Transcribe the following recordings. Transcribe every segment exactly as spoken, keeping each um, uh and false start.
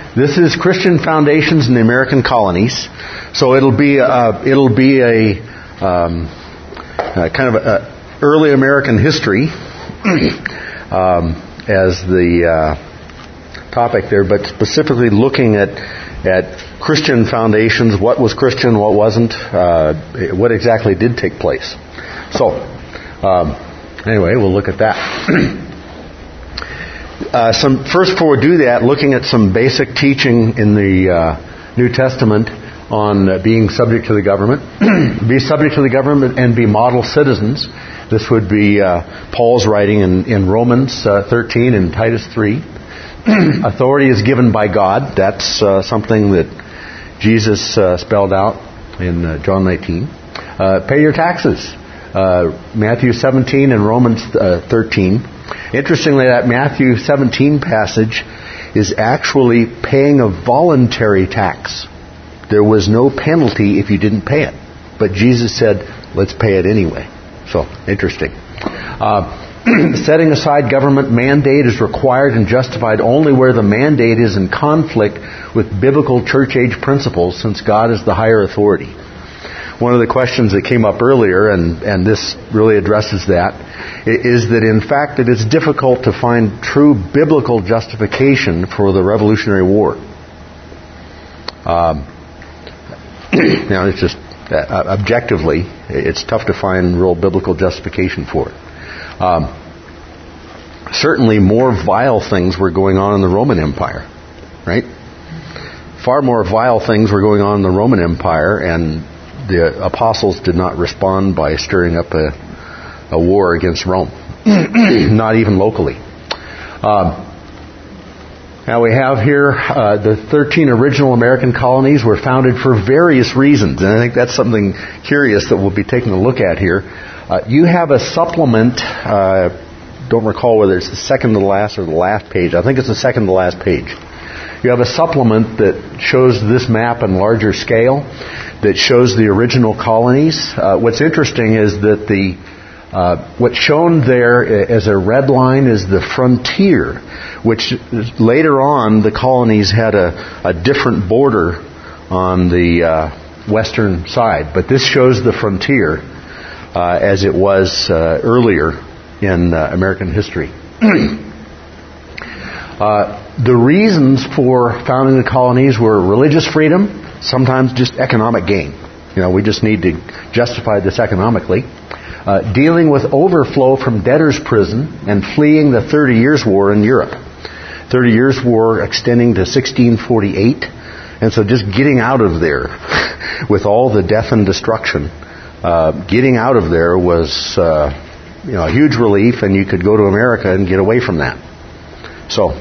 This is Christian Foundations in the American Colonies. So it'll be a, it'll be a, um, a kind of a early American history um, as the uh, topic there, but specifically looking at at Christian foundations. What was Christian? What wasn't? Uh, what exactly did take place? So um, anyway, we'll look at that. Uh, some first, before we do that, looking at some basic teaching in the uh, New Testament on uh, being subject to the government. Be subject to the government and be model citizens. This would be uh, Paul's writing in, in Romans uh, thirteen and Titus three. Authority is given by God. That's uh, something that Jesus uh, spelled out in uh, John nineteen. Uh, pay your taxes. Uh, Matthew seventeen and Romans uh, thirteen. Interestingly, that Matthew seventeen passage is actually paying a voluntary tax. There was no penalty if you didn't pay it. But Jesus said, let's pay it anyway. So, interesting. Uh, setting aside government mandate is required and justified only where the mandate is in conflict with biblical church age principles, since God is the higher authority. One of the questions that came up earlier, and, and this really addresses that, is that in fact that it's difficult to find true biblical justification for the Revolutionary War. Um, now, it's just uh, objectively, it's tough to find real biblical justification for it. Um, certainly, more vile things were going on in the Roman Empire, right? Far more vile things were going on in the Roman Empire, and the apostles did not respond by stirring up a, a war against Rome. Not even locally. Um, now we have here uh, the thirteen original American colonies were founded for various reasons. And I think that's something curious that we'll be taking a look at here. Uh, you have a supplement, uh, don't recall whether it's the second to the last or the last page. I think it's the second to the last page. You have a supplement that shows this map in larger scale, that shows the original colonies. Uh, what's interesting is that the uh, what's shown there as a red line is the frontier, which later on the colonies had a, a different border on the uh, western side. But this shows the frontier uh, as it was uh, earlier in uh, American history. uh, The reasons for founding the colonies were religious freedom, sometimes just economic gain. You know, we just need to justify this economically. Uh, dealing with overflow from debtors' prison and fleeing the Thirty Years' War in Europe. Thirty Years' War extending to sixteen forty-eight. And so just getting out of there with all the death and destruction, uh, getting out of there was uh, you know, a huge relief, and you could go to America and get away from that. So...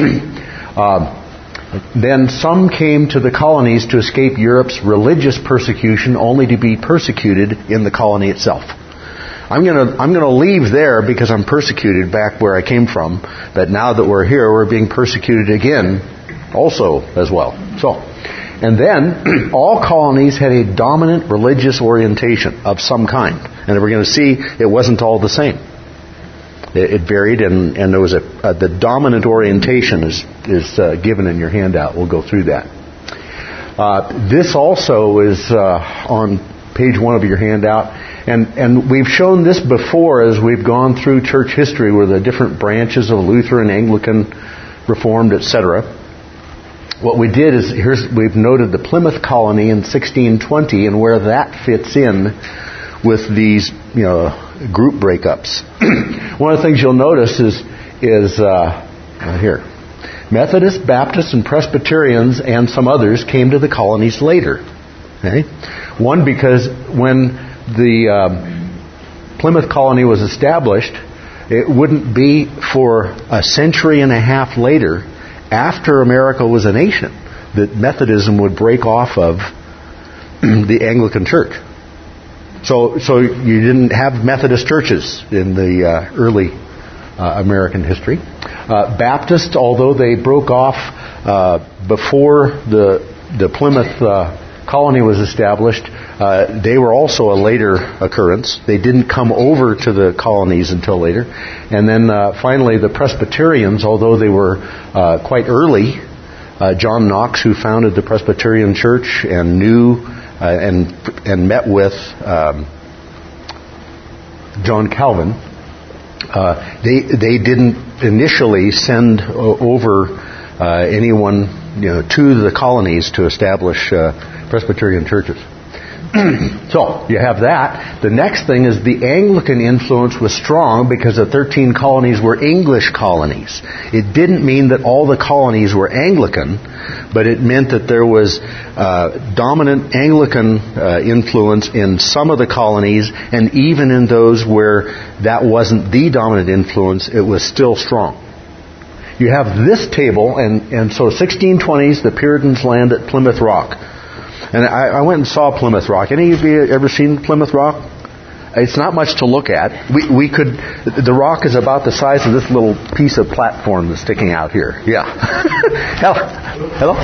Uh, then some came to the colonies to escape Europe's religious persecution, only to be persecuted in the colony itself. I'm going to I'm going to leave there because I'm persecuted back where I came from, but now that we're here, we're being persecuted again also as well. So, and then all colonies had a dominant religious orientation of some kind. And we're going to see it wasn't all the same. It varied, and, and there was a, a the dominant orientation is is uh, given in your handout. We'll go through that. Uh, this also is uh, on page one of your handout, and and we've shown this before as we've gone through church history, where the different branches of Lutheran, Anglican, Reformed, et cetera. What we did is here's we've noted the Plymouth colony in sixteen twenty and where that fits in with these, you know, group breakups. One of the things you'll notice is is uh, here, Methodists, Baptists, and Presbyterians, and some others came to the colonies later. Okay, one because when the uh, Plymouth colony was established, it wouldn't be for a century and a half later, after America was a nation, that Methodism would break off of the Anglican Church. So, so you didn't have Methodist churches in the uh, early uh, American history. Uh, Baptists, although they broke off uh, before the the Plymouth uh, colony was established, uh, they were also a later occurrence. They didn't come over to the colonies until later. And then uh, finally, the Presbyterians, although they were uh, quite early, uh, John Knox, who founded the Presbyterian Church and knew uh, and and met with um, John Calvin, uh, they they didn't initially send over uh, anyone, you know, to the colonies to establish uh, Presbyterian churches. So, you have that. The next thing is the Anglican influence was strong because the thirteen colonies were English colonies. It didn't mean that all the colonies were Anglican, but it meant that there was uh, dominant Anglican uh, influence in some of the colonies, and even in those where that wasn't the dominant influence, it was still strong. You have this table, and, and so sixteen twenties, the Puritans land at Plymouth Rock. And I, I went and saw Plymouth Rock. Any of you ever seen Plymouth Rock? It's not much to look at. We we could. The rock is about the size of this little piece of platform that's sticking out here. Yeah. Hello. Hello.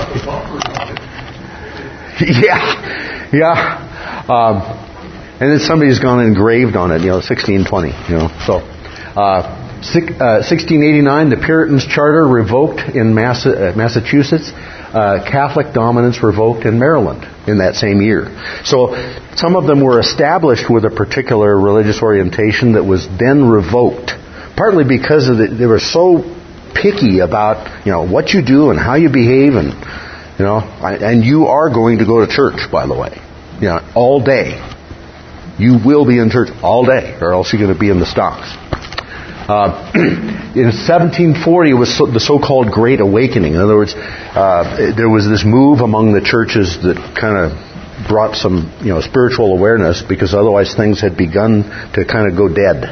Yeah. Yeah. Um, and then somebody's gone and engraved on it. You know, sixteen twenty. You know. So, uh, sixteen eighty-nine, the Puritans' charter revoked in Massa, uh, Massachusetts. Uh, Catholic dominance revoked in Maryland in that same year. So some of them were established with a particular religious orientation that was then revoked, partly because of the, they were so picky about, you know, what you do and how you behave, and you know, and you are going to go to church, by the way, you know, all day. You will be in church all day, or else you're going to be in the stocks. Uh, in seventeen forty, it was so, the so-called Great Awakening. In other words, uh, there was this move among the churches that kind of brought some, you know, spiritual awareness, because otherwise things had begun to kind of go dead.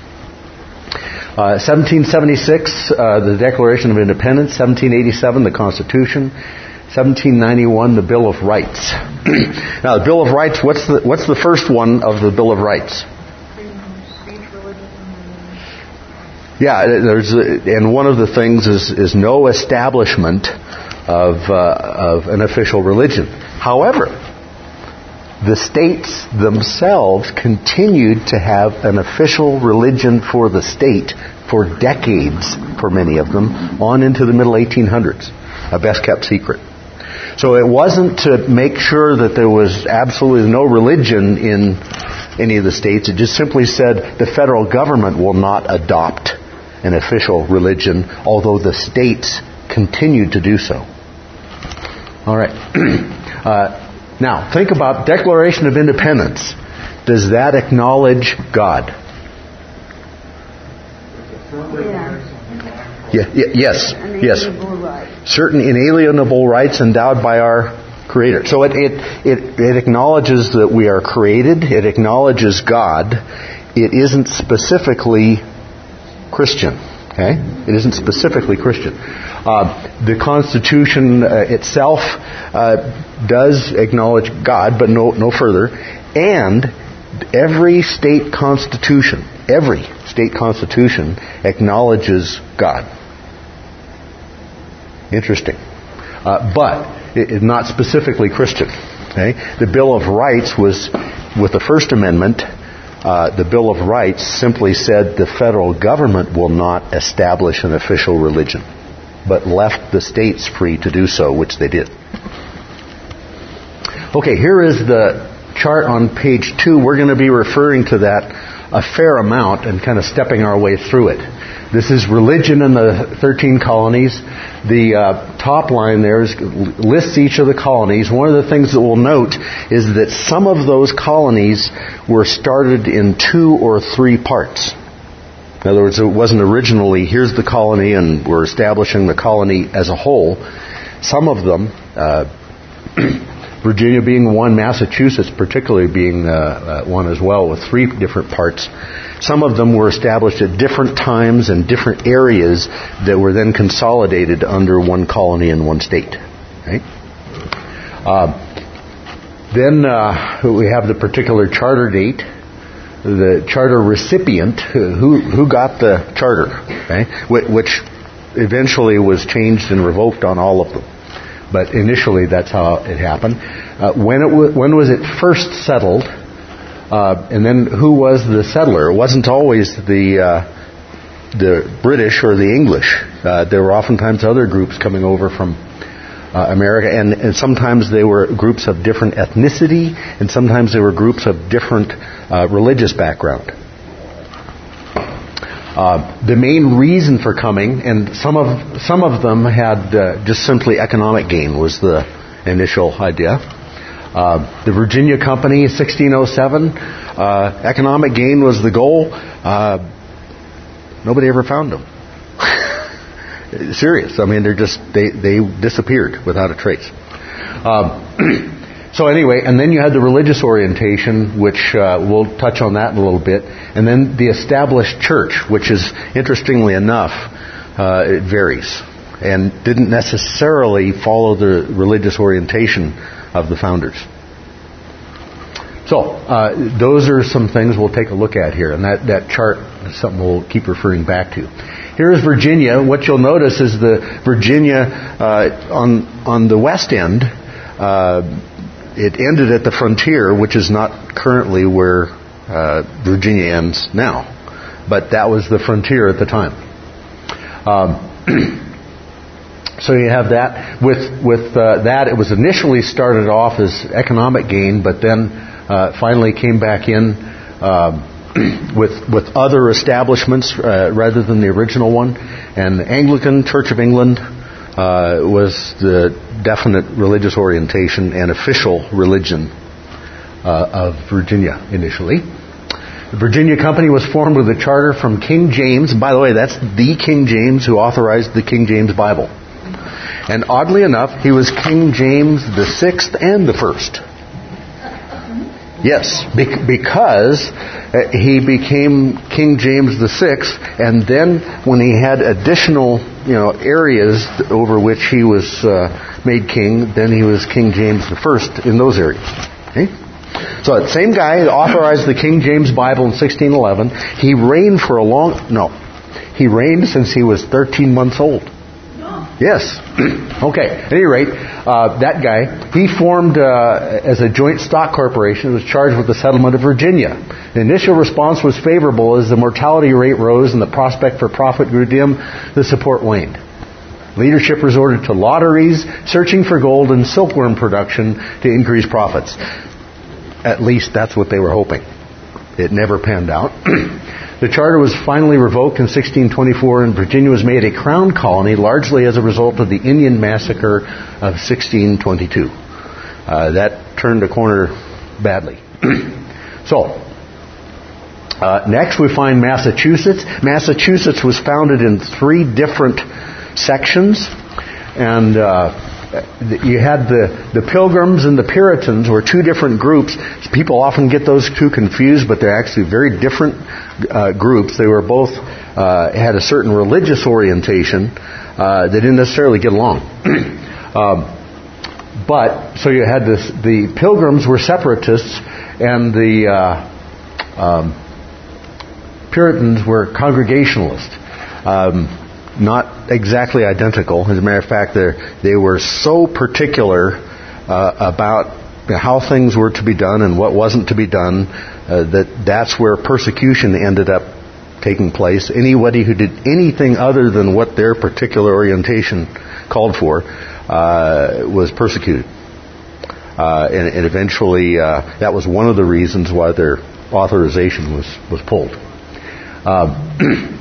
Uh, seventeen seventy-six, uh, the Declaration of Independence. seventeen eighty-seven, the Constitution. seventeen ninety-one, the Bill of Rights. Now, the Bill of Rights. What's the what's the first one of the Bill of Rights? Yeah, there's, and one of the things is, is no establishment of uh, of an official religion. However, the states themselves continued to have an official religion for the state for decades, for many of them, on into the middle eighteen hundreds, a best-kept secret. So it wasn't to make sure that there was absolutely no religion in any of the states. It just simply said the federal government will not adopt an official religion, although the states continued to do so. All right. uh, now, think about Declaration of Independence. Does that acknowledge God? Yeah. Yeah, yeah, yes. Yes. Rights. Certain inalienable rights endowed by our Creator. So it, it it it acknowledges that we are created. It acknowledges God. It isn't specifically Christian. Okay? It isn't specifically Christian. Uh, the Constitution uh, itself uh, does acknowledge God, but no no further. And every state constitution, every state constitution acknowledges God. Interesting. Uh, but it, it not specifically Christian. Okay? The Bill of Rights was, with the First Amendment, Uh, the Bill of Rights simply said the federal government will not establish an official religion, but left the states free to do so, which they did. Okay, here is the chart on page two. We're going to be referring to that a fair amount and kind of stepping our way through it. This is religion in the thirteen colonies. The uh, top line there is, lists each of the colonies. One of the things that we'll note is that some of those colonies were started in two or three parts. In other words, it wasn't originally, here's the colony and we're establishing the colony as a whole. Some of them, uh, Virginia being one, Massachusetts particularly being uh, uh, one as well, with three different parts. Some of them were established at different times and different areas that were then consolidated under one colony in one state. Right? Uh, then uh, we have the particular charter date, the charter recipient, who who got the charter, okay? Which eventually was changed and revoked on all of them. But initially, that's how it happened. Uh, when it w- when was it first settled? Uh, and then who was the settler? It wasn't always the uh, the British or the English. Uh, there were oftentimes other groups coming over from uh, America, and, and sometimes they were groups of different ethnicity, and sometimes they were groups of different uh, religious background. Uh, the main reason for coming, and some of some of them had uh, just simply economic gain was the initial idea. Uh, the Virginia Company, sixteen oh seven, uh, economic gain was the goal. Uh, nobody ever found them. Serious. I mean, they're just they they disappeared without a trace. Um, So anyway, and then you had the religious orientation, which uh, we'll touch on that in a little bit, and then the established church, which is, interestingly enough, uh, it varies, and didn't necessarily follow the religious orientation of the founders. So, uh, those are some things we'll take a look at here, and that, that chart is something we'll keep referring back to. Here's Virginia. What you'll notice is the Virginia uh, on on the west end, uh, it ended at the frontier, which is not currently where uh, Virginia ends now. But that was the frontier at the time. Um, so you have that. With with uh, that, it was initially started off as economic gain, but then uh, finally came back in uh, with with other establishments uh, rather than the original one. And the Anglican Church of England uh, was the definite religious orientation and official religion uh, of Virginia initially. The Virginia Company was formed with a charter from King James. By the way, that's the King James who authorized the King James Bible. And oddly enough, he was King James the sixth and the first. Yes, because he became King James the sixth, and then when he had additional, you know, areas over which he was uh, made king, then he was King James the first in those areas. Okay? So that same guy authorized the King James Bible in sixteen eleven. He reigned for a long... No. He reigned since he was thirteen months old. Yes. Okay. At any rate, uh, that guy, he formed uh, as a joint stock corporation, was charged with the settlement of Virginia. The initial response was favorable as the mortality rate rose and the prospect for profit grew dim. The support waned. Leadership resorted to lotteries, searching for gold and silkworm production to increase profits. At least that's what they were hoping. It never panned out. The charter was finally revoked in sixteen twenty-four, and Virginia was made a crown colony largely as a result of the Indian Massacre of sixteen twenty-two. Uh, that turned a corner badly. So, uh, next we find Massachusetts. Massachusetts was founded in three different sections, and uh, you had the, the Pilgrims and the Puritans were two different groups. People often get those two confused, but they're actually very different uh, groups. They were both uh, had a certain religious orientation. Uh, they didn't necessarily get along. um, but so you had this: the Pilgrims were separatists, and the uh, um, Puritans were Congregationalists. Um, Not exactly identical. As a matter of fact, they were so particular uh, about how things were to be done and what wasn't to be done uh, that that's where persecution ended up taking place. Anybody who did anything other than what their particular orientation called for uh, was persecuted. Uh, and, and eventually, uh, that was one of the reasons why their authorization was, was pulled. Uh,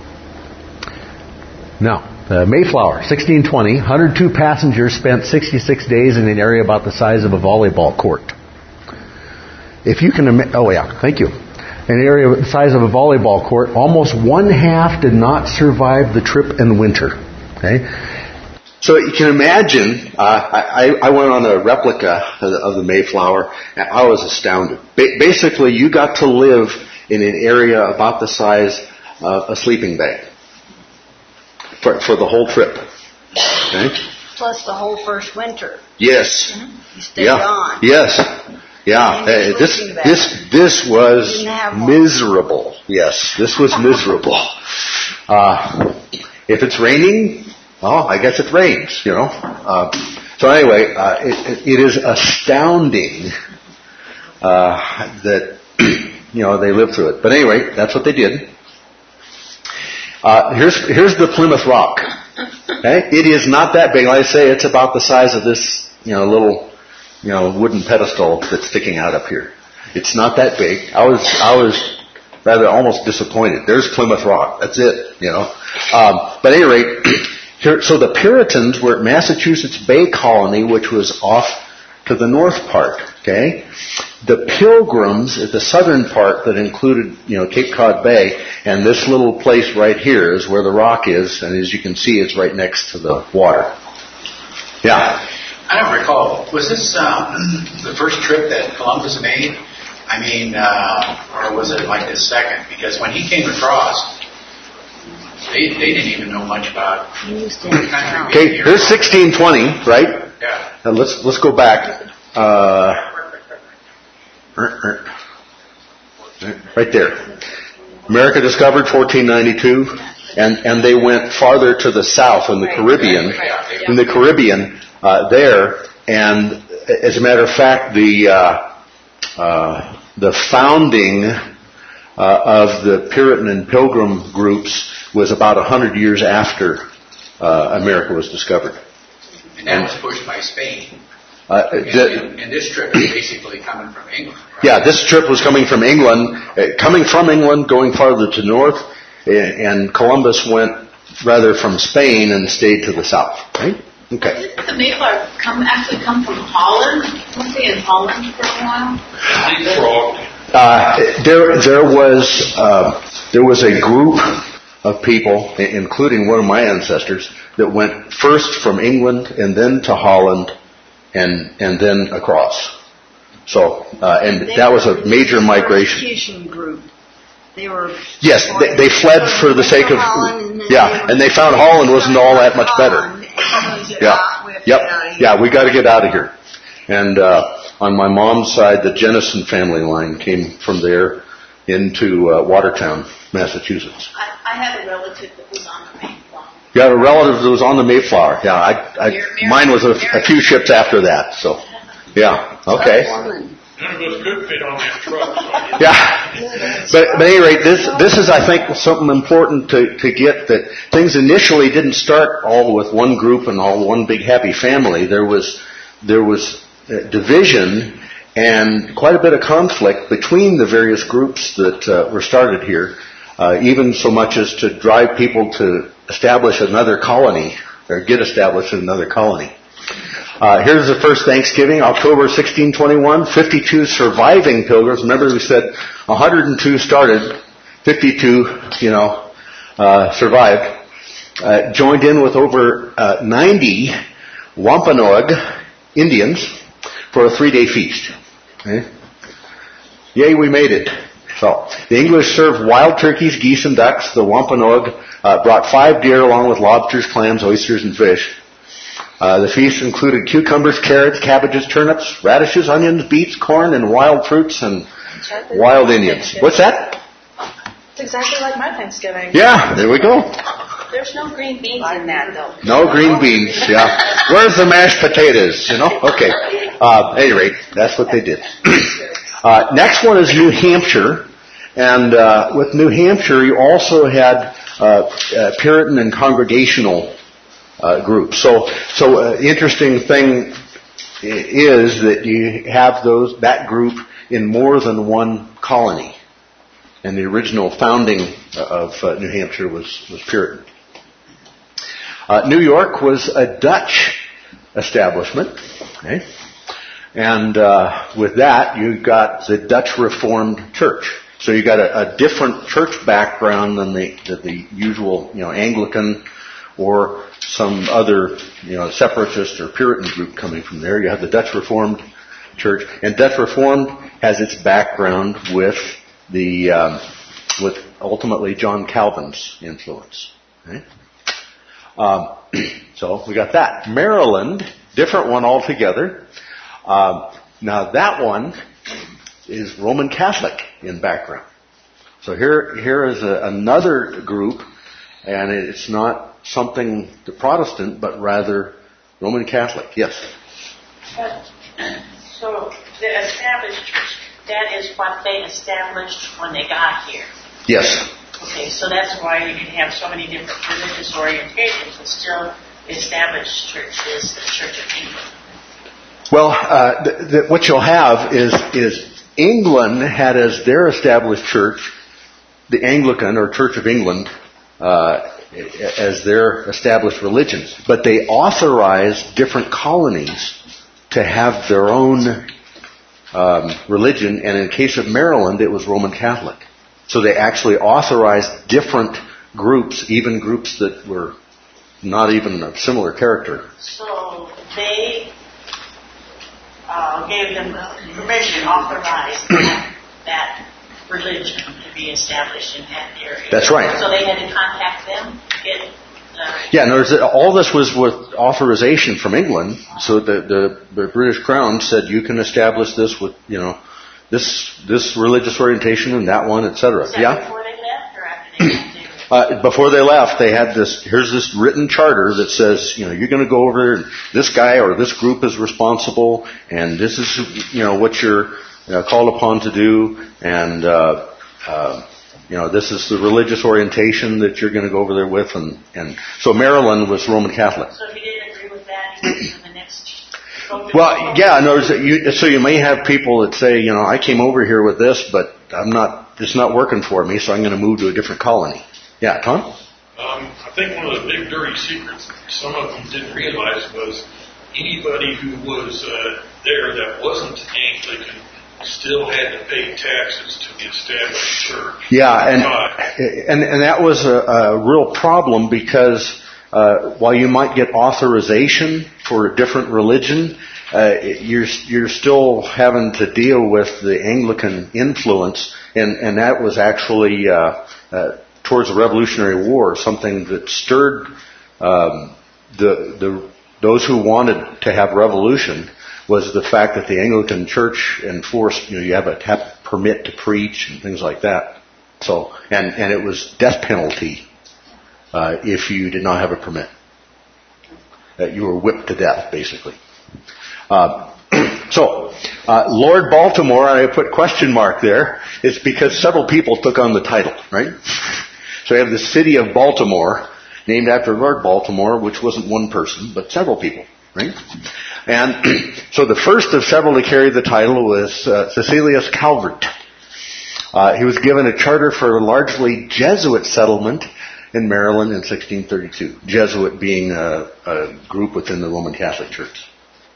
Now, uh, Mayflower, sixteen twenty, one hundred two passengers spent sixty-six days in an area about the size of a volleyball court. If you can imagine, oh yeah, thank you. An area the size of a volleyball court, almost one half did not survive the trip in winter. Okay? So you can imagine, uh, I, I went on a replica of the Mayflower, and I was astounded. Ba- basically, you got to live in an area about the size of a sleeping bag. For, for the whole trip. Okay? Plus the whole first winter. Yes. Mm-hmm. You stayed yeah. on. Yes. Yeah. Uh, this this this was miserable. Yes, this was miserable. Uh, if it's raining, well, I guess it rains. You know. Uh, so anyway, uh, it, it is astounding uh, that you know they lived through it. But anyway, that's what they did. Uh, here's here's the Plymouth Rock. Okay? It is not that big. Like I say, it's about the size of this, you know, little, you know, wooden pedestal that's sticking out up here. It's not that big. I was, I was rather almost disappointed. There's Plymouth Rock. That's it, you know. Um, but at any rate, here, so the Puritans were at Massachusetts Bay Colony, which was off to the north part, okay? The Pilgrims at the southern part that included, you know, Cape Cod Bay, and this little place right here is where the rock is, and as you can see, it's right next to the water. Yeah. I don't recall. Was this um, the first trip that Columbus made? I mean, uh, or was it like the second? Because when he came across, they they didn't even know much about the country. Okay, here's sixteen twenty, right? Yeah. Now let's let's go back. Uh, right there. America discovered fourteen ninety-two, and and they went farther to the south in the Caribbean, in the Caribbean uh, there, and as a matter of fact, the uh, uh, the founding uh, of the Puritan and Pilgrim groups was about a hundred years after uh, America was discovered. And that was pushed by Spain. Uh, and, the, and, and this trip is basically coming from England, right? Yeah, this trip was coming from England, uh, coming from England, going farther to north, uh, and Columbus went rather from Spain and stayed to the south, right? Okay. Didn't the Mayflower come, actually come from Holland? Was he in Holland for a while? Uh, there, there was, uh, there was a group of people, including one of my ancestors, that went first from England and then to Holland and and then across. So, uh, and They that was a were major migration. Persecution group. They were. Yes, they, they fled for the sake of, yeah, and they found Holland wasn't all that much better. Yeah, yep, yeah, we got to get out of here. And uh, on my mom's side, the Jennison family line came from there into uh, Watertown, Massachusetts. I, I had a relative that was on the Mayflower. You had a relative that was on the Mayflower. Yeah, I, I Mary, mine was a, a few ships after that. So, yeah, okay. None of us could fit on that truck. So Yeah, but, but at any rate, this this is, I think, something important to to get, that things initially didn't start all with one group and all one big happy family. There was there was uh, division and quite a bit of conflict between the various groups that uh, were started here, uh, even so much as to drive people to establish another colony or get established in another colony. Uh, here's the first Thanksgiving, October sixteen twenty-one, fifty-two surviving pilgrims. Remember we said one hundred two started, fifty-two, you know, uh, survived, uh, joined in with over uh, ninety Wampanoag Indians for a three-day feast. Okay? Yay, we made it. So, the English served wild turkeys, geese, and ducks. The Wampanoag uh, brought five deer along with lobsters, clams, oysters, and fish. Uh, the feast included cucumbers, carrots, cabbages, turnips, radishes, onions, beets, corn, and wild fruits and wild Indians. What's that? It's exactly like my Thanksgiving. Yeah, there we go. There's no green beans in that, though. No green beans, yeah. Where's the mashed potatoes, you know? Okay. Uh, at any rate, that's what they did. uh, next one is New Hampshire. And uh, with New Hampshire, you also had uh, uh, Puritan and Congregational uh, groups. So, so uh, the interesting thing is that you have those that group in more than one colony. And the original founding of uh, New Hampshire was, was Puritan. Uh, New York was a Dutch establishment, okay? And uh, with that, you got the Dutch Reformed Church. So you got a, a different church background than the, the, the usual, you know, Anglican or some other, you know, separatist or Puritan group coming from there. You have the Dutch Reformed Church, and Dutch Reformed has its background with the um, with ultimately John Calvin's influence. Okay? Um, so we got that. Maryland, different one altogether. Um, now that one is Roman Catholic in background. So here, here is a, another group, and it's not something the Protestant, but rather Roman Catholic. Yes. But, so the established church, that is what they established when they got here. Yes. Okay, so that's why you can have so many different religious orientations and still established churches, the Church of England. Well, uh, th- th- what you'll have is is England had as their established church the Anglican or Church of England uh, as their established religion, but they authorized different colonies to have their own um, religion, and in the case of Maryland, it was Roman Catholic. So they actually authorized different groups, even groups that were not even of similar character. So they uh, gave them permission, authorized that, that religion to be established in that area. That's right. So they had to contact them to get. Uh, Yeah, in other words, all this was with authorization from England. So the, the the British Crown said you can establish this with you know this this religious orientation and that one, et cetera. was that Yeah. before they left or after they left? Uh, before they left, they had this, here's this written charter that says, you know, you're going to go over there, and this guy or this group is responsible, and this is, you know, what you're uh, called upon to do, and, uh, uh, you know, this is the religious orientation that you're going to go over there with, and, and so Maryland was Roman Catholic. So if you didn't agree with that, you went to the next. Well, yeah, in other words, you, so you may have people that say, you know, I came over here with this, but I'm not, it's not working for me, so I'm going to move to a different colony. Yeah, Tom? Um, I think one of the big dirty secrets some of them didn't realize was anybody who was uh, there that wasn't Anglican still had to pay taxes to the established church. Yeah, and and, and that was a, a real problem because uh, while you might get authorization for a different religion, uh, you're you're still having to deal with the Anglican influence, and and that was actually uh, uh, towards the Revolutionary War, something that stirred um, the the those who wanted to have revolution was the fact that the Anglican Church enforced, you know, you have a have a permit to preach and things like that. So, and and it was death penalty uh, if you did not have a permit. That you were whipped to death, basically. Uh, so, uh, Lord Baltimore, and I put question mark there, is because several people took on the title, right? So you have the city of Baltimore, named after Lord Baltimore, which wasn't one person, but several people, right? And so the first of several to carry the title was uh, Cecilius Calvert. Uh, he was given a charter for a largely Jesuit settlement in Maryland in sixteen thirty-two. Jesuit being a, a group within the Roman Catholic Church.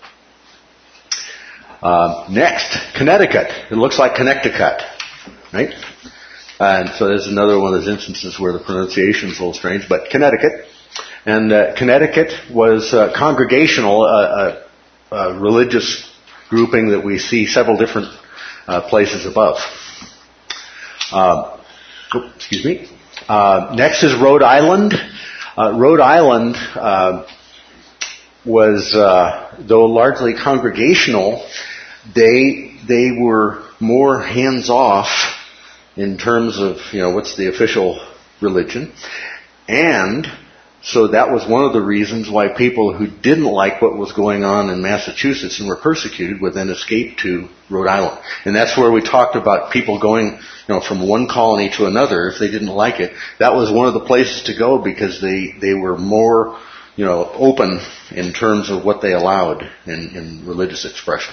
Uh, next, Connecticut. It looks like Connecticut, right? And so there's another one of those instances where the pronunciation is a little strange, but Connecticut. And uh, Connecticut was uh, congregational, uh, a, a religious grouping that we see several different uh, places above. Uh, oh, excuse me. Uh, next is Rhode Island. Uh, Rhode Island uh, was, uh, though largely congregational, they they were more hands-off in terms of, you know, what's the official religion. And so that was one of the reasons why people who didn't like what was going on in Massachusetts and were persecuted would then escape to Rhode Island. And that's where we talked about people going, you know, from one colony to another if they didn't like it. That was one of the places to go because they, they were more, you know, open in terms of what they allowed in, in religious expression.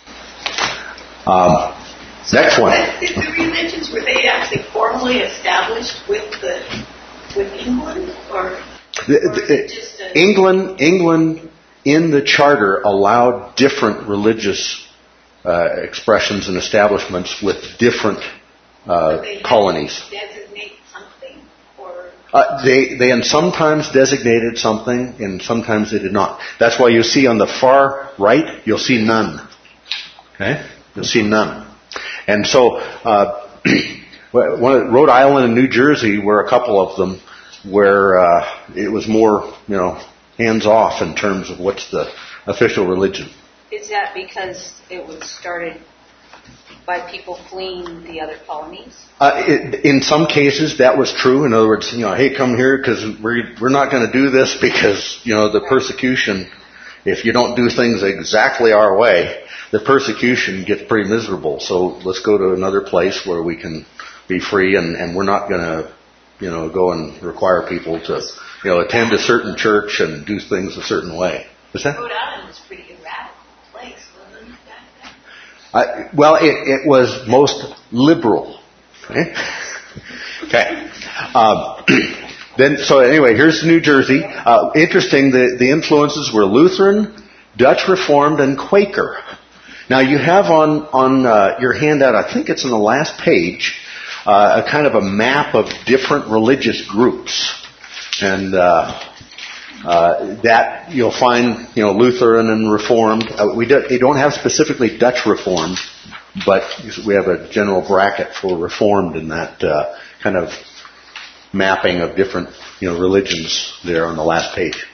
Um, Next one. Did the religions, were they actually formally established with the with England, or, The, or the, is it just a, England, England in the charter allowed different religious uh, expressions and establishments with different uh, they had colonies. to designate something, or Uh, they they and sometimes designated something, and sometimes they did not. That's why you see on the far right, you'll see none. Okay, you'll see none. And so, uh, one of, Rhode Island and New Jersey were a couple of them where uh, it was more, you know, hands off in terms of what's the official religion. Is that because it was started by people fleeing the other colonies? Uh, it, in some cases, that was true. In other words, you know, hey, come here because we're we're not going to do this because, you know, the persecution. If you don't do things exactly our way, the persecution gets pretty miserable. So let's go to another place where we can be free, and, and we're not going to you know, go and require people to, you know, attend a certain church and do things a certain way. What's that? Rhode Island was a pretty erratic place, wasn't it? Back then? Uh, well, it, it was most liberal. Okay. okay. Um, then, so anyway, here's New Jersey. Uh, interesting. The the influences were Lutheran, Dutch Reformed, and Quaker. Now you have on on uh, your handout, I think it's on the last page, uh, a kind of a map of different religious groups, and uh, uh, that you'll find, you know, Lutheran and Reformed. Uh, we do, they don't have specifically Dutch Reformed, but we have a general bracket for Reformed in that uh, kind of mapping of different, you know, religions there on the last page.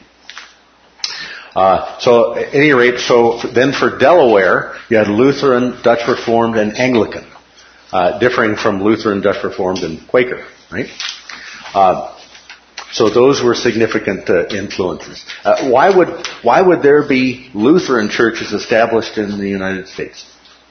Uh, so at any rate, so then for Delaware, you had Lutheran, Dutch Reformed, and Anglican, uh, differing from Lutheran, Dutch Reformed, and Quaker, right? Uh, so those were significant uh, influences. Uh, why would why would there be Lutheran churches established in the United States?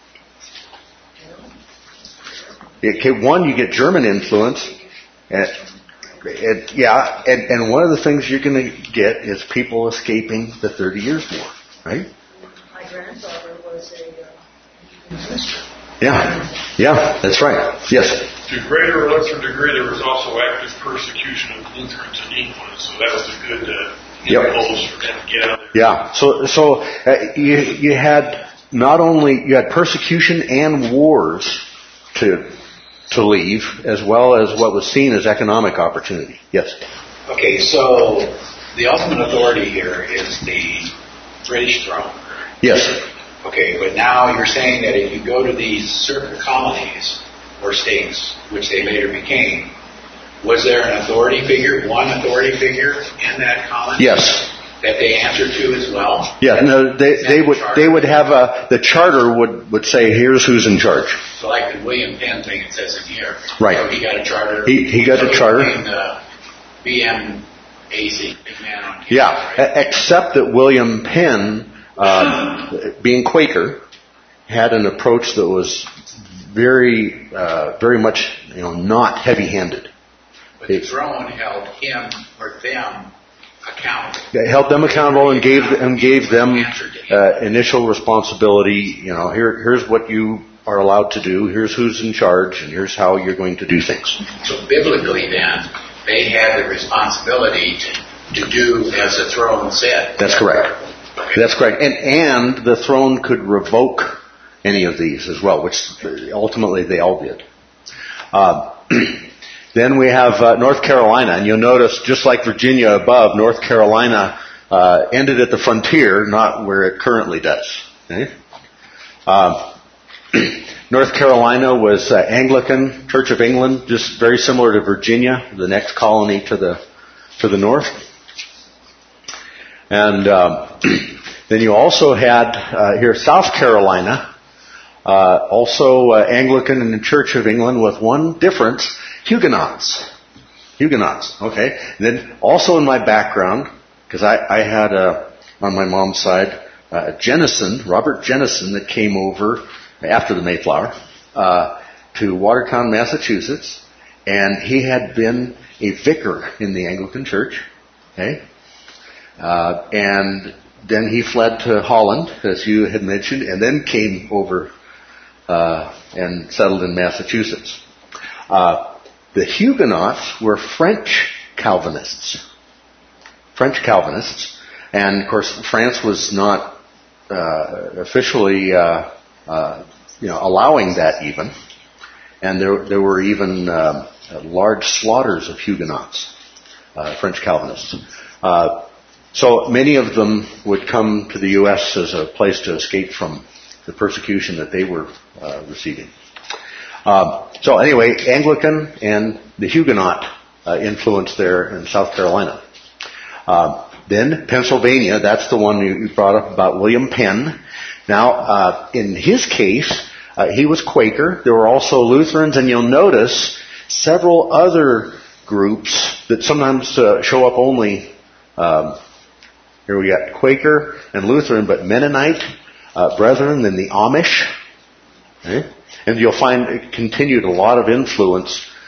Okay, one, you get German influence. And, It, yeah, and, and one of the things you're going to get is people escaping the Thirty Years' War, right? My grandfather was a uh, minister. Yeah, yeah, that's right. Yes. To a greater or lesser degree, there was also active persecution of Lutherans in England, so that was a good uh, Yep. impulse for them to get out of there. Yeah. So, so uh, you you had not only you had persecution and wars to to leave, as well as what was seen as economic opportunity. Yes. Okay, so the ultimate authority here is the British throne. Yes. Okay, but now you're saying that if you go to these certain colonies or states, which they later became, was there an authority figure, one authority figure in that colony? Yes. That they answered to as well? Yeah. No, they they would they would have a the charter would would say here's who's in charge. So like the William Penn thing, it says in here. Right. So he got a charter. He he got so a charter. He became the B M A C, big man on campus, Yeah, right? except that William Penn, uh, being Quaker, had an approach that was very, uh, very much, you know, not heavy-handed. But the throne held him or them accountable. They held them accountable and gave and gave them uh, initial responsibility. You know, here here's what you are allowed to do. Here's who's in charge, and here's how you're going to do things. So biblically, then, they had the responsibility to, to do as the throne said. That's correct. Okay. That's correct. And and the throne could revoke any of these as well, which ultimately they all did. Uh, then we have uh, North Carolina, and you'll notice, just like Virginia above, North Carolina uh, ended at the frontier, not where it currently does. Okay? Uh, North Carolina was uh, Anglican Church of England, just very similar to Virginia, the next colony to the to the north. And um, then you also had uh, here South Carolina, uh, also uh, Anglican and the Church of England, with one difference: Huguenots. Huguenots. Okay. And then also in my background, because I, I had a, on my mom's side uh, Jennison, Robert Jennison, that came over after the Mayflower, uh, to Watertown, Massachusetts, and he had been a vicar in the Anglican Church, okay? Uh, and then he fled to Holland, as you had mentioned, and then came over, uh, and settled in Massachusetts. Uh, the Huguenots were French Calvinists. French Calvinists. And of course, France was not, uh, officially, uh, Uh, you know, allowing that even, and there there were even um, large slaughters of Huguenots, uh, French Calvinists. Uh, so many of them would come to the U S as a place to escape from the persecution that they were uh, receiving. Uh, so anyway, Anglican and the Huguenot uh, influence there in South Carolina. Uh, then Pennsylvania, that's the one you brought up about William Penn. Now, uh, in his case, uh, he was Quaker. There were also Lutherans, and you'll notice several other groups that sometimes uh, show up only. Um, here we got Quaker and Lutheran, but Mennonite, uh, Brethren, then the Amish. Okay? And you'll find it continued a lot of influence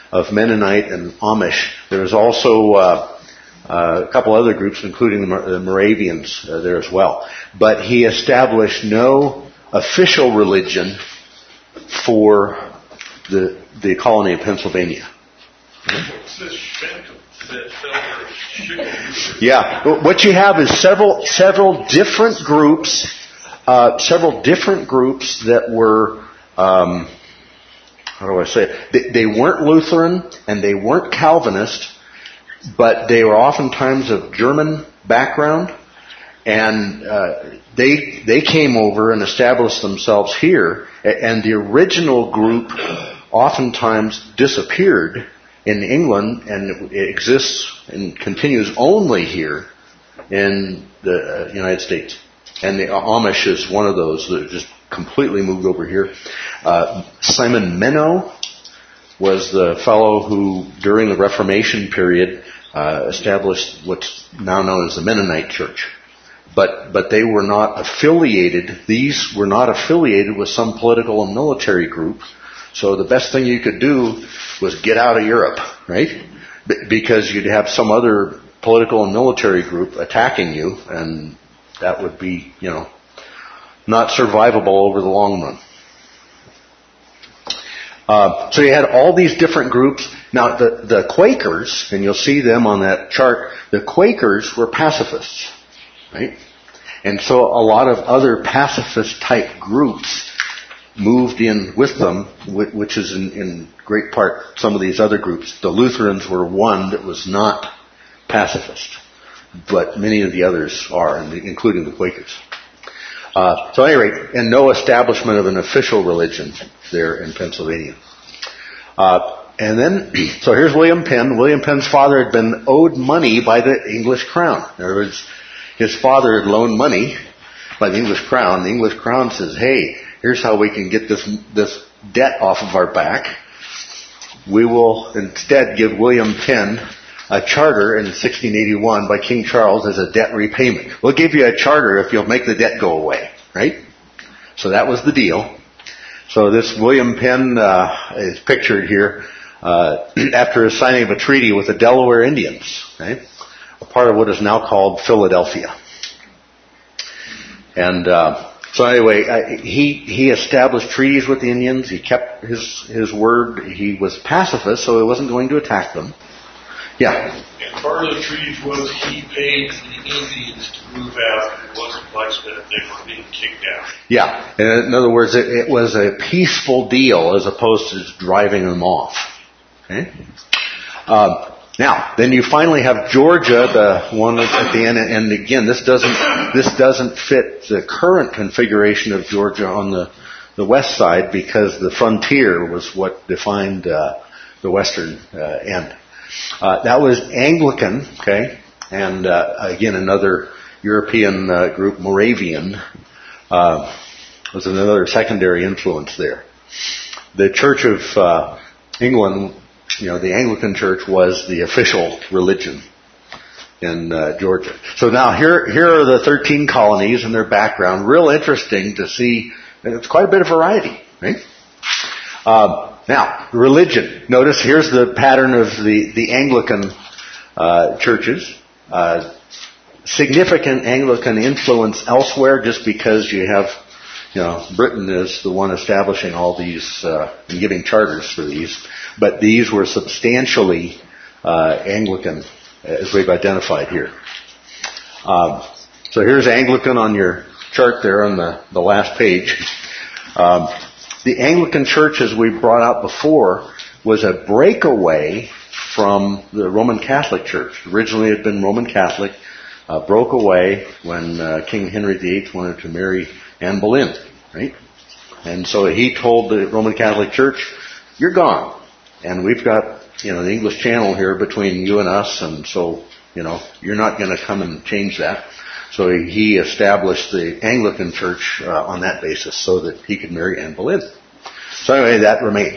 of Mennonite and Amish. There was also uh, uh, a couple other groups, including the, Mor- the Moravians uh, there as well. But he established no official religion for the the colony of Pennsylvania. What's this Shank- that fellow Schickle? Yeah, what you have is several several different groups, uh, several different groups that were, um, how do I say it? They, they weren't Lutheran and they weren't Calvinist, but they were oftentimes of German background, and uh, they they came over and established themselves here, and the original group oftentimes disappeared in England, and it exists and continues only here in the uh, United States. And the Amish is one of those that just completely moved over here. Uh, Simon Menno was the fellow who, during the Reformation period, uh, established what's now known as the Mennonite Church. But but they were not affiliated. These were not affiliated with some political and military group. So the best thing you could do was get out of Europe, right? B- because you'd have some other political and military group attacking you, and that would be, you know, not survivable over the long run. Uh, so you had all these different groups. Now the, the Quakers, and you'll see them on that chart, the Quakers were pacifists, right? And so a lot of other pacifist type groups moved in with them, which is in, in great part some of these other groups. The Lutherans were one that was not pacifist, but many of the others are, including the Quakers. Uh, so at any rate, and no establishment of an official religion there in Pennsylvania. Uh, and then, so here's William Penn. William Penn's father had been owed money by the English crown. In other words, his father had loaned money by the English crown. The English crown says, hey, here's how we can get this this debt off of our back. We will instead give William Penn a charter in sixteen eighty-one by King Charles as a debt repayment. We'll give you a charter if you'll make the debt go away, right? So that was the deal. So this William Penn uh, is pictured here uh, after signing of a treaty with the Delaware Indians, right? A part of what is now called Philadelphia. And uh, so anyway, uh, he he established treaties with the Indians. He kept his his word. He was pacifist, so he wasn't going to attack them. Yeah. And part of the treaties was he paid for the Indians to move out, and it wasn't like that they were being kicked out. Yeah. In other words, it, it was a peaceful deal as opposed to just driving them off. Okay. Um, Now, then you finally have Georgia, the one at the end, and again, this doesn't this doesn't fit the current configuration of Georgia on the, the west side, because the frontier was what defined uh, the western uh, end. Uh, that was Anglican, okay, and uh, again another European uh, group, Moravian, uh, was another secondary influence there. The Church of uh, England. You know, the Anglican Church was the official religion in uh, Georgia. So now here, here are the thirteen colonies and their background. Real interesting to see. It's quite a bit of variety, right? Uh, now, religion. Notice here's the pattern of the the Anglican uh, churches. Uh, significant Anglican influence elsewhere, just because you have, you know, Britain is the one establishing all these uh, and giving charters for these. But these were substantially uh, Anglican, as we've identified here. Um, so here's Anglican on your chart there on the, the last page. Um, the Anglican Church, as we brought out before, was a breakaway from the Roman Catholic Church. Originally it had been Roman Catholic, uh, broke away when uh, King Henry the Eighth wanted to marry Anne Boleyn, right? And so he told the Roman Catholic Church, you're gone. And we've got, you know, the English Channel here between you and us, and so, you know, you're not going to come and change that. So he established the Anglican Church uh, on that basis so that he could marry Anne Boleyn. So anyway, that remained.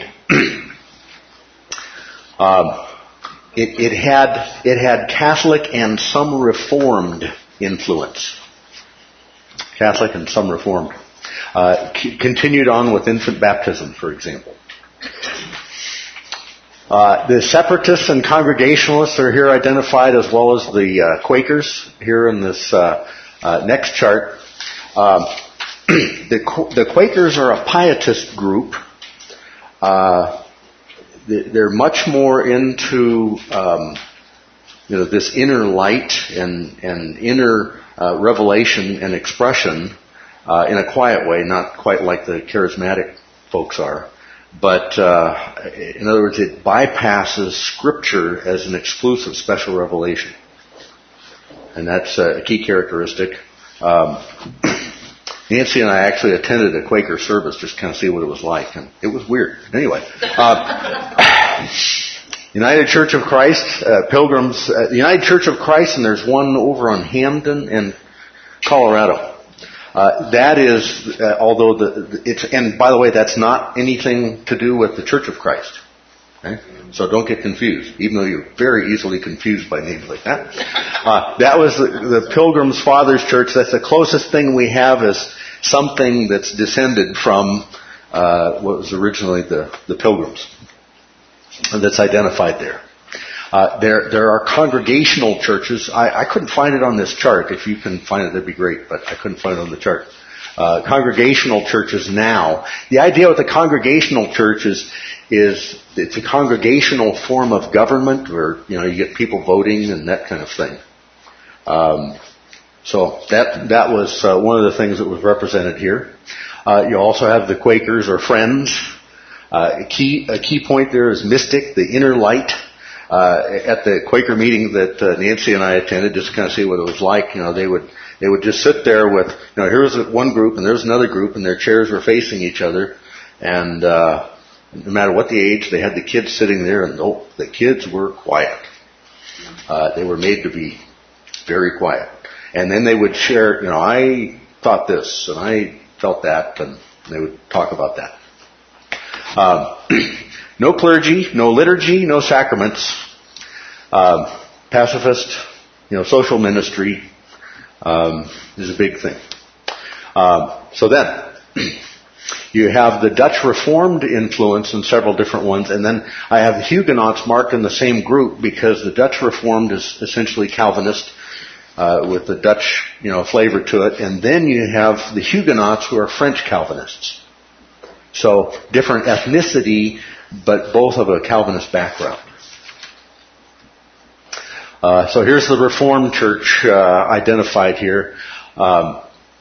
um, it, it had it had Catholic and some Reformed influence. Catholic and some Reformed. Uh, c- continued on with infant baptism, for example. Uh, the Separatists and Congregationalists are here identified, as well as the uh, Quakers here in this uh, uh, next chart. Um, the, the Quakers are a pietist group. Uh, they're much more into um, you know, this inner light and, and inner uh, revelation and expression uh, in a quiet way, not quite like the charismatic folks are. But, uh, in other words, it bypasses Scripture as an exclusive special revelation. And that's a key characteristic. Um, Nancy and I actually attended a Quaker service just to kind of see what it was like. And it was weird. Anyway. Uh, United Church of Christ, uh, Pilgrims, uh, the United Church of Christ, and there's one over on Hamden in Colorado. Uh, that is, uh, although the, the, it's, and by the way, that's not anything to do with the Church of Christ. Okay? So don't get confused, even though you're very easily confused by names like that. Uh, that was the, the Pilgrims Fathers Church. That's the closest thing we have is something that's descended from, uh, what was originally the, the Pilgrims. And that's identified there. Uh, there, there are congregational churches. I, I couldn't find it on this chart. If you can find it, that'd be great, but I couldn't find it on the chart. Uh, congregational churches now. The idea with the congregational church is, is it's a congregational form of government where, you know, you get people voting and that kind of thing. Um, so that, that was uh, one of the things that was represented here. Uh, you also have the Quakers or Friends. Uh, a key, a key point there is mystic, the inner light. Uh, at the Quaker meeting that uh, Nancy and I attended, just to kind of see what it was like, you know, they would, they would just sit there with, you know, here's one group and there's another group and their chairs were facing each other, and, uh, no matter what the age, they had the kids sitting there, and oh, the kids were quiet. Uh, they were made to be very quiet. And then they would share, you know, I thought this and I felt that, and they would talk about that. Um, no clergy, no liturgy, no sacraments. Um, pacifist, you know, social ministry um, is a big thing. Um, so then, you have the Dutch Reformed influence in several different ones, and then I have the Huguenots marked in the same group because the Dutch Reformed is essentially Calvinist uh, with the Dutch, you know, flavor to it, and then you have the Huguenots who are French Calvinists. So different ethnicity, but both of a Calvinist background. Uh, so here's the Reformed Church uh, identified here, um,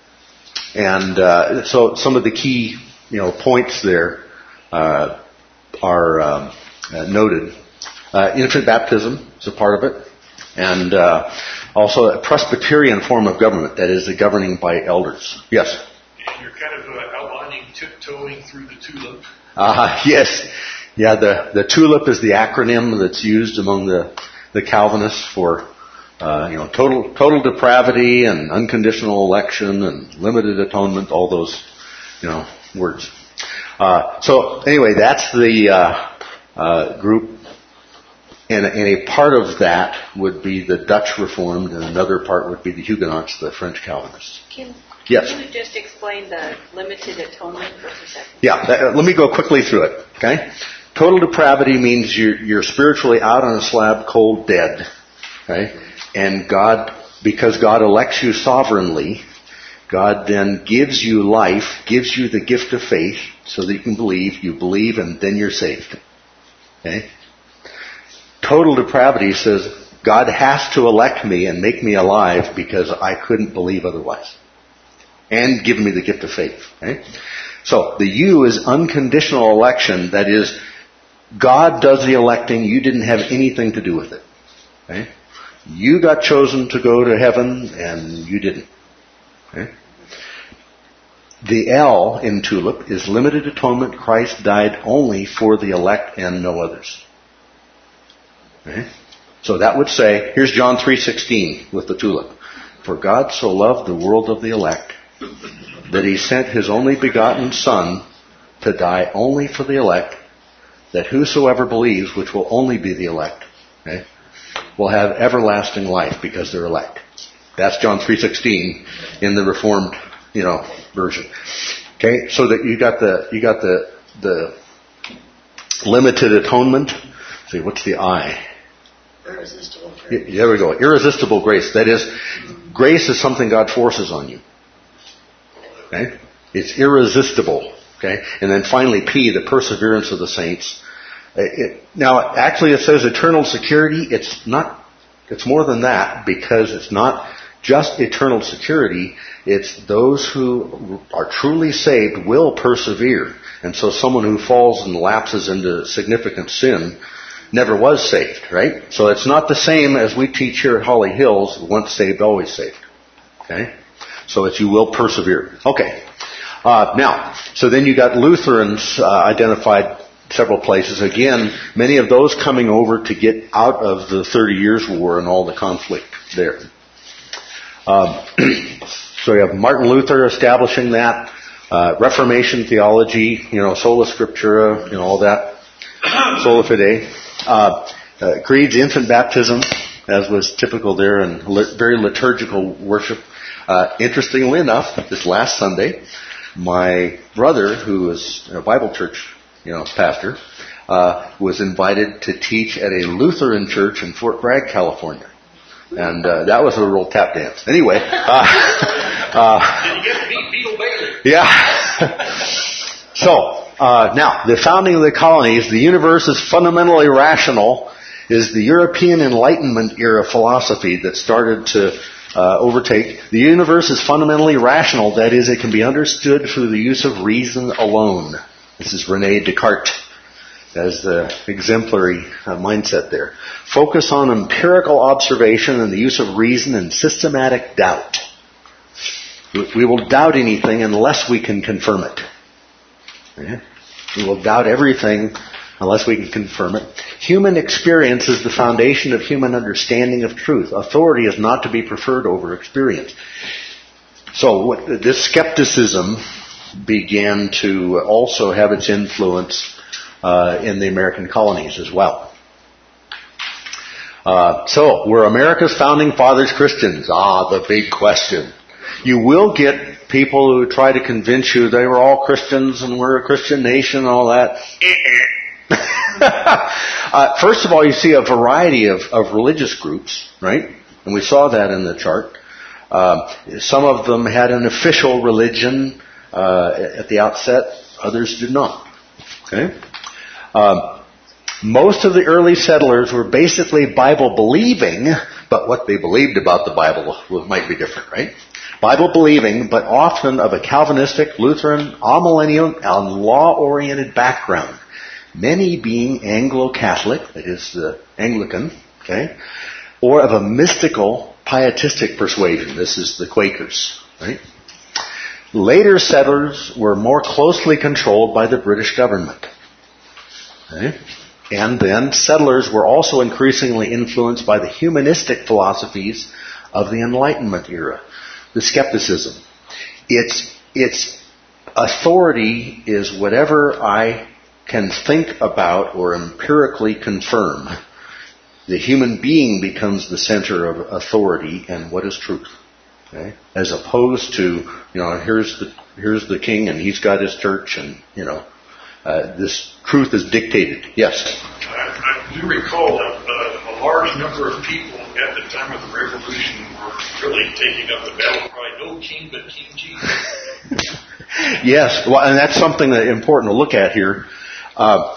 and uh, so some of the key, you know, points there uh, are um, uh, noted. Uh, infant baptism is a part of it, and uh, also a Presbyterian form of government, that is, the governing by elders. Yes. And you're kind of uh, outlining tiptoeing through the tulip. Uh, yes. Yeah, the, the TULIP is the acronym that's used among the, the Calvinists for, uh, you know, total, total depravity and unconditional election and limited atonement, all those, you know, words. Uh, so anyway, that's the, uh, uh, group. And, and a part of that would be the Dutch Reformed, and another part would be the Huguenots, the French Calvinists. Can, Yes. Can you just explain the limited atonement for a second? Yeah, that, let me go quickly through it, okay? Total depravity means you're, you're spiritually out on a slab, cold, dead, okay? And God, because God elects you sovereignly, God then gives you life, gives you the gift of faith so that you can believe, you believe, and then you're saved, okay? Total depravity says God has to elect me and make me alive because I couldn't believe otherwise. And give me the gift of faith. Okay? So the U is unconditional election. That is, God does the electing. You didn't have anything to do with it. Okay? You got chosen to go to heaven, and you didn't. Okay? The L in TULIP is limited atonement. Christ died only for the elect and no others. Okay? So that would say, here's John three sixteen with the TULIP. For God so loved the world of the elect that he sent his only begotten Son to die only for the elect, that whosoever believes, which will only be the elect, okay, will have everlasting life because they're elect. That's John three sixteen in the Reformed, you know, version. Okay, so that you got the you got the the limited atonement. see, what's the I? Irresistible grace. There we go. Irresistible grace. That is, grace is something God forces on you. Okay? It's irresistible. Okay? And then finally, P, the perseverance of the saints. It, now, actually, it says eternal security. It's not. It's more than that, because it's not just eternal security. It's those who are truly saved will persevere. And so, someone who falls and lapses into significant sin never was saved, right? So it's not the same as we teach here at Holly Hills, once saved, always saved. Okay? So it's you will persevere. Okay. Uh, now, so then you got Lutherans uh, identified several places. Again, many of those coming over to get out of the Thirty Years' War and all the conflict there. Um, so you have Martin Luther establishing that, uh, Reformation theology, you know, sola scriptura, you know, all that, sola fide. Uh, uh, creeds, infant baptism, as was typical there, and li- very liturgical worship. Uh, interestingly enough, this last Sunday, my brother, who is a Bible church, you know, pastor, uh, was invited to teach at a Lutheran church in Fort Bragg, California, and uh, that was a real tap dance. Anyway, uh, uh, did you get to meet Beetle Bailey? Yeah. So. Uh, now, the founding of the colonies, the universe is fundamentally rational, is the European Enlightenment era philosophy that started to uh, overtake. The universe is fundamentally rational, that is, it can be understood through the use of reason alone. This is René Descartes as the exemplary uh, mindset there. Focus on empirical observation and the use of reason and systematic doubt. We will doubt anything unless we can confirm it. Okay? We will doubt everything unless we can confirm it. Human experience is the foundation of human understanding of truth. Authority is not to be preferred over experience. So what, this skepticism began to also have its influence uh, in the American colonies as well. Uh, so, were America's founding fathers Christians? Ah, the big question. You will get people who try to convince you they were all Christians and we're a Christian nation and all that. uh, first of all, you see a variety of, of religious groups, right? And we saw that in the chart. Uh, some of them had an official religion uh, at the outset. Others did not. Okay. Um, most of the early settlers were basically Bible believing, but what they believed about the Bible might be different, right? Bible believing, but often of a Calvinistic, Lutheran, amillennial, and law-oriented background. Many being Anglo-Catholic, that is the Anglican, okay, or of a mystical, pietistic persuasion. This is the Quakers, right? Later settlers were more closely controlled by the British government. Okay? And then settlers were also increasingly influenced by the humanistic philosophies of the Enlightenment era. The skepticism. Its, its authority is whatever I can think about or empirically confirm. The human being becomes the center of authority and what is truth. Okay? As opposed to, you know, here's the, here's the king and he's got his church and, you know, uh, this truth is dictated. Yes? I, I do recall that uh, a large number of people at the time of the Revolution were really taking up the battle cry, no king but King Jesus. Yes, well, and that's something that important to look at here. Uh,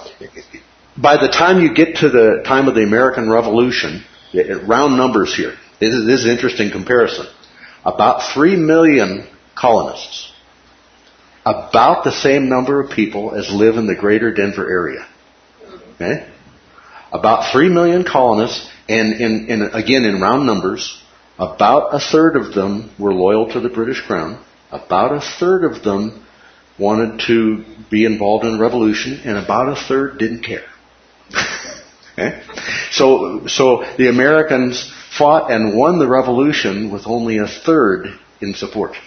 by the time you get to the time of the American Revolution, round numbers here, this is, this is an interesting comparison. About three million colonists. About the same number of people as live in the greater Denver area. Okay? About three million colonists, and in, in, again in round numbers, about a third of them were loyal to the British Crown. About a third of them wanted to be involved in the revolution, and about a third didn't care. Okay? So, so the Americans fought and won the revolution with only a third in support.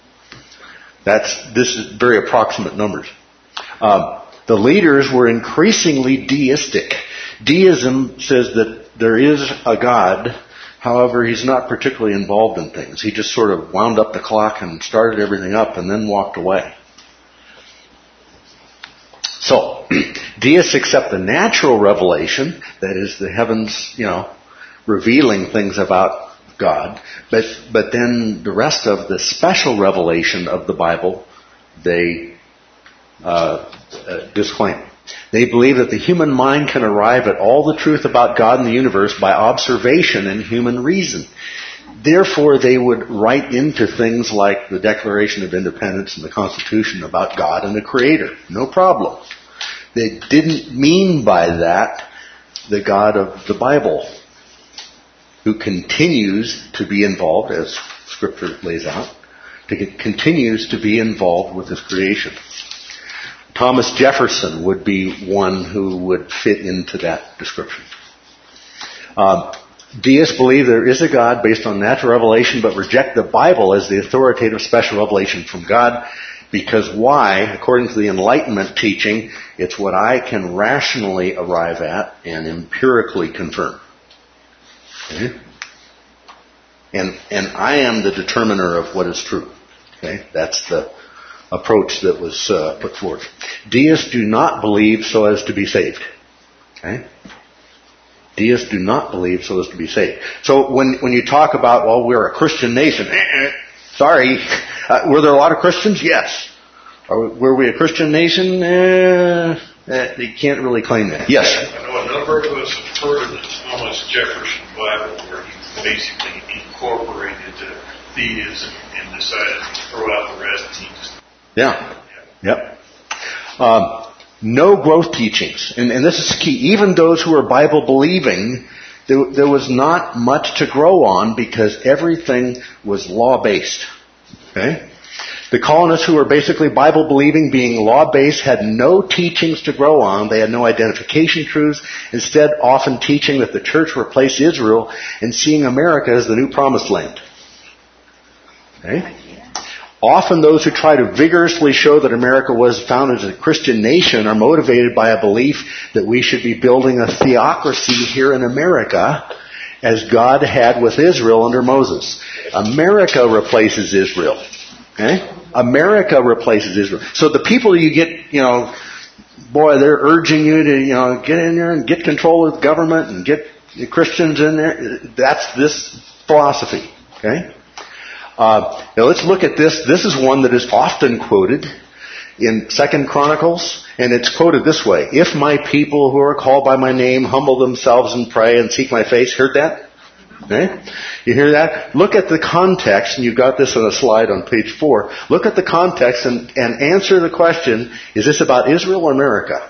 That's, this is very approximate numbers. Um, the leaders were increasingly deistic. Deism says that there is a God, however, he's not particularly involved in things. He just sort of wound up the clock and started everything up and then walked away. So, So, deists accept the natural revelation, that is the heavens, you know, revealing things about God, but but then the rest of the special revelation of the Bible, they uh, uh, disclaim. They believe that the human mind can arrive at all the truth about God and the universe by observation and human reason. Therefore, they would write into things like the Declaration of Independence and the Constitution about God and the Creator. No problem. They didn't mean by that the God of the Bible, who continues to be involved, as Scripture lays out, to get, continues to be involved with His creation. Thomas Jefferson would be one who would fit into that description. Um, Deists believe there is a God based on natural revelation, but reject the Bible as the authoritative special revelation from God. Because why? According to the Enlightenment teaching, it's what I can rationally arrive at and empirically confirm. Okay? And and I am the determiner of what is true. Okay, that's the approach that was uh, put forth. Deists do not believe so as to be saved. Okay. Deists do not believe so as to be saved. So when when you talk about, well, we're a Christian nation, eh, eh, sorry, uh, were there a lot of Christians? Yes. Or were we a Christian nation? Eh, eh, you can't really claim that. Yes. I know a number of us have heard of the Thomas Jefferson Bible, where he basically incorporated uh, theism and decided to throw out the rest. And he just yeah. Yep. Um, No growth teachings. And, and this is key. Even those who are Bible believing, there, there was not much to grow on because everything was law-based. Okay? The colonists who were basically Bible believing, being law-based, had no teachings to grow on. They had no identification truths. Instead, often teaching that the church replaced Israel and seeing America as the new promised land. Okay? Often those who try to vigorously show that America was founded as a Christian nation are motivated by a belief that we should be building a theocracy here in America as God had with Israel under Moses. America replaces Israel. Okay? America replaces Israel. So the people you get, you know, boy, they're urging you to, you know, get in there and get control of the government and get the Christians in there. That's this philosophy. Okay? Uh, now let's look at this. This is one that is often quoted in Second Chronicles, and it's quoted this way: "If my people who are called by my name humble themselves and pray and seek my face." Heard that? Okay? You hear that? Look at the context, and you've got this on a slide on page four. Look at the context and, and answer the question: is this about Israel or America?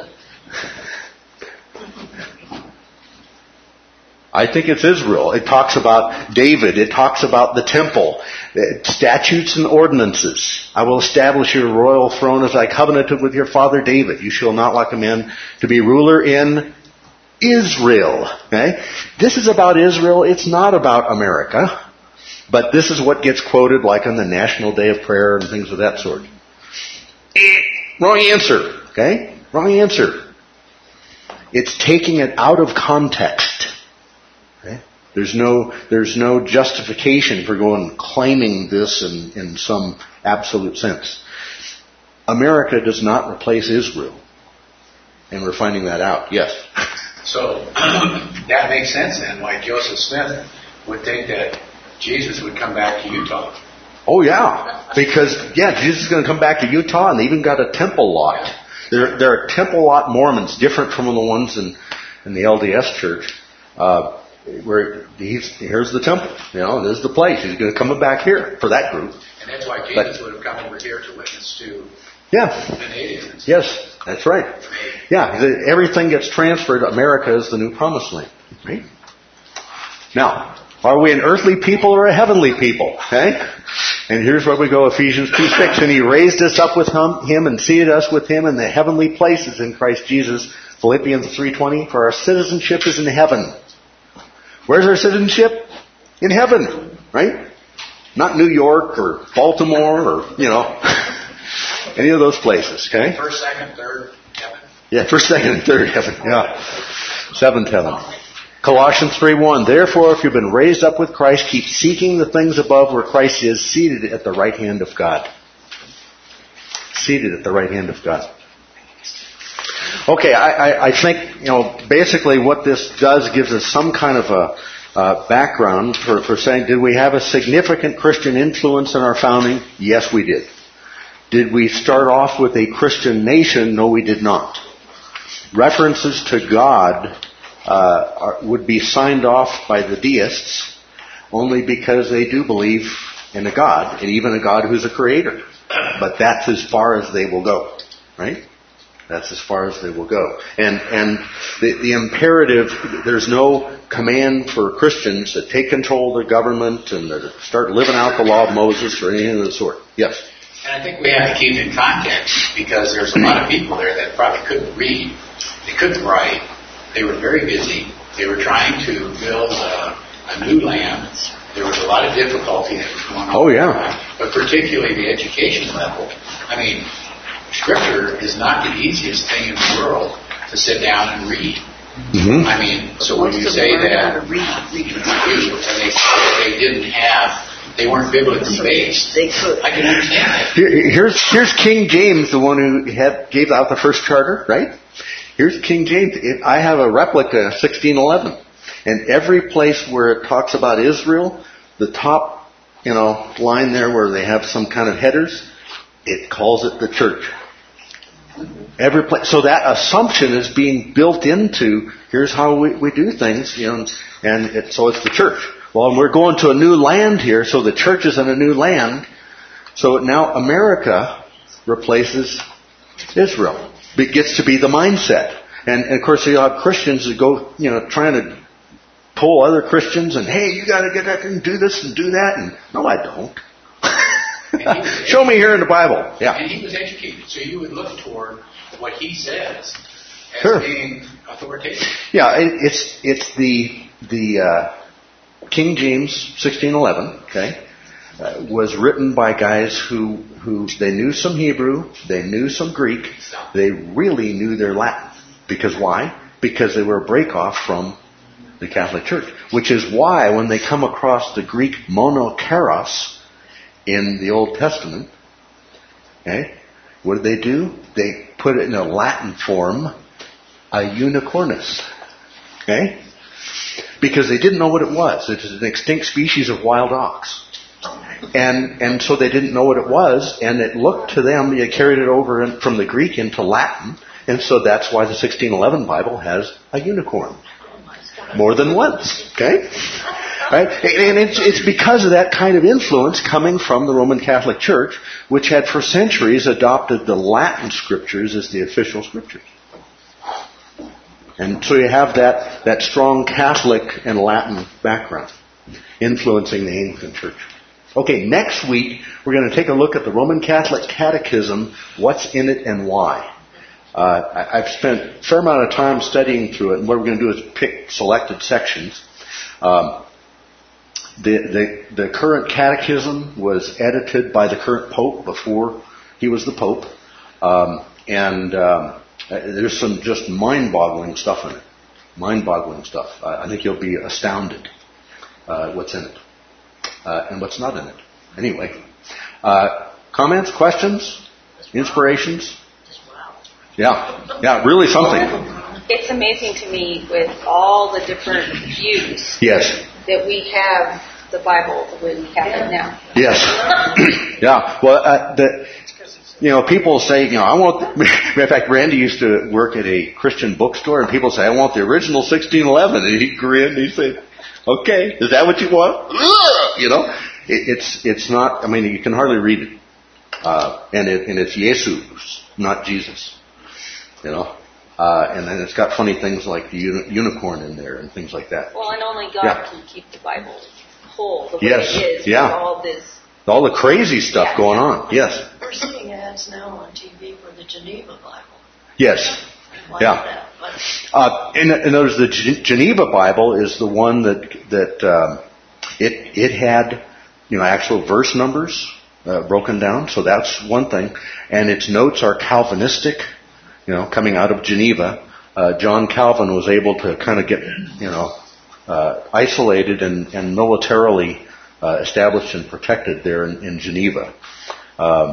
I think it's Israel. It talks about David. It talks about the temple, statutes and ordinances. "I will establish your royal throne as I covenanted with your father David. You shall not like a man to be ruler in Israel." Okay? This is about Israel. It's not about America. But this is what gets quoted like on the National Day of Prayer and things of that sort. Eh, wrong answer. Okay? Wrong answer. It's taking it out of context. Okay? There's no there's no justification for going and claiming this in, in some absolute sense. America does not replace Israel. And we're finding that out. Yes. So that makes sense then, why Joseph Smith would think that Jesus would come back to Utah. Oh yeah. Because yeah, Jesus is going to come back to Utah, and they even got a temple lot. There, there are temple lot Mormons, different from the ones in, in the L D S church. Uh, Where he's, here's the temple, you know, there's the place. He's going to come back here for that group. And that's why Jesus but, would have come over here to witness to yeah. the Canadians. Yes, that's right. Yeah, everything gets transferred. America is the new promised land. Right? Now, are we an earthly people or a heavenly people? Okay? And here's where we go, Ephesians two six. "And He raised us up with him and seated us with Him in the heavenly places in Christ Jesus." Philippians three twenty. "For our citizenship is in heaven." Where's our citizenship? In heaven, right? Not New York or Baltimore or, you know, any of those places, okay? First, second, third heaven. Yeah, first, second, and third heaven, yeah. Seventh heaven. Colossians three one. "Therefore, if you've been raised up with Christ, keep seeking the things above where Christ is, seated at the right hand of God." Seated at the right hand of God. Okay, I, I, I think, you know, basically what this does gives us some kind of a uh, background for, for saying, did we have a significant Christian influence in our founding? Yes, we did. Did we start off with a Christian nation? No, we did not. References to God uh, are, would be signed off by the deists only because they do believe in a God, and even a God who's a creator. But that's as far as they will go, right? That's as far as they will go. And and the, the imperative, there's no command for Christians to take control of the government and to start living out the law of Moses or anything of the sort. Yes? And I think we have to keep in context, because there's a lot of people there that probably couldn't read. They couldn't write. They were very busy. They were trying to build a, a new land. There was a lot of difficulty that was going on. Oh, yeah. But particularly the education level. I mean, Scripture is not the easiest thing in the world to sit down and read. Mm-hmm. I mean, so when you say that, read, read, and they, they didn't have, they weren't biblically based, they could. I can understand that. Here, here's here's King James, the one who had gave out the first charter, right? Here's King James. It, I have a replica, sixteen eleven, and every place where it talks about Israel, the top, you know, line there where they have some kind of headers, it calls it the church. Every place. So that assumption is being built into, here's how we, we do things, you know, and it, so it's the church. Well, we're going to a new land here, so the church is in a new land. So now America replaces Israel. It gets to be the mindset. And, and of course, you have Christians that go, you know, trying to pull other Christians and, hey, you got to get up and do this and do that. And no, I don't. Show me here in the Bible. Yeah. And he was educated, so you would look toward what he says as Sure. being authoritative. Yeah, it, it's it's the the uh, King James sixteen eleven. Okay, uh, was written by guys who who they knew some Hebrew, they knew some Greek, they really knew their Latin. Because why? Because they were a break off from the Catholic Church. Which is why when they come across the Greek monokeros in the Old Testament, okay, what did they do? They put it in a Latin form, a unicornus. Okay? Because they didn't know what it was. It was an extinct species of wild ox. And and so they didn't know what it was, and it looked to them, they carried it over in, from the Greek into Latin, and so that's why the sixteen eleven Bible has a unicorn. More than once. Okay? Right? And it's, it's because of that kind of influence coming from the Roman Catholic Church, which had for centuries adopted the Latin scriptures as the official scriptures. And so you have that, that strong Catholic and Latin background influencing the Anglican Church. Okay, next week we're going to take a look at the Roman Catholic Catechism, what's in it and why. Uh, I, I've spent a fair amount of time studying through it, and what we're going to do is pick selected sections. Um, The, the the current catechism was edited by the current pope before he was the pope, um, and um, there's some just mind-boggling stuff in it. Mind-boggling stuff. I, I think you'll be astounded uh, what's in it uh, and what's not in it. Anyway, uh, comments, questions, inspirations? Yeah, yeah, really something. It's amazing to me with all the different views Yes. that we have the Bible the way we have it now. Yes. Yeah. Well, uh, the, you know, people say, you know, I want, the, matter of fact, Randy used to work at a Christian bookstore, and people say, I want the original sixteen eleven. And he grinned, and he said, okay, is that what you want? You know, it, it's, it's not, I mean, you can hardly read it. Uh, and it, and it's Jesus, not Jesus. You know? Uh, and then it's got funny things like the uni- unicorn in there and things like that. Well, and only God Yeah. can keep the Bible whole the way Yes. it is Yeah. with all this. All the crazy stuff Yeah. going on. Yes. We're seeing ads now on T V for the Geneva Bible. Yes. Why Yeah. is that? But Uh, and, and there's the G- Geneva Bible is the one that that um, it it had, you know, actual verse numbers uh, broken down. So that's one thing, and its notes are Calvinistic, you know, coming out of Geneva. Uh, John Calvin was able to kind of get, you know, uh, isolated and, and militarily uh, established and protected there in, in Geneva. Um,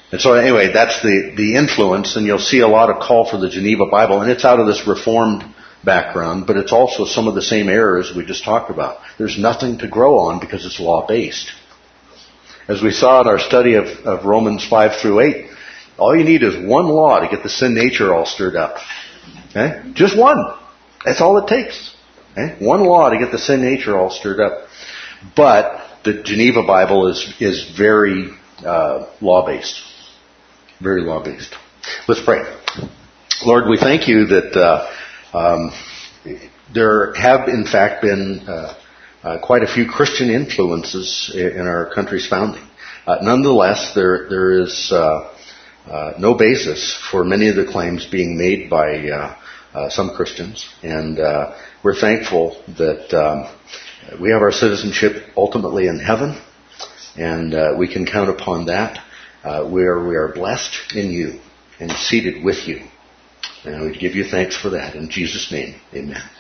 And so anyway, that's the, the influence, and you'll see a lot of call for the Geneva Bible, and it's out of this Reformed background, but it's also some of the same errors we just talked about. There's nothing to grow on because it's law-based. As we saw in our study of, of Romans five through eight, all you need is one law to get the sin nature all stirred up. Okay? Just one. That's all it takes. Okay? One law to get the sin nature all stirred up. But the Geneva Bible is, is very uh, law-based. Very law-based. Let's pray. Lord, we thank you that uh, um, there have, in fact, been uh, uh, quite a few Christian influences in our country's founding. Uh, nonetheless, there there is uh, uh, no basis for many of the claims being made by uh, uh, some Christians, and uh, we're thankful that um, we have our citizenship ultimately in heaven, and uh, we can count upon that. Uh, where we are blessed in you and seated with you. And we give you thanks for that. In Jesus' name, amen.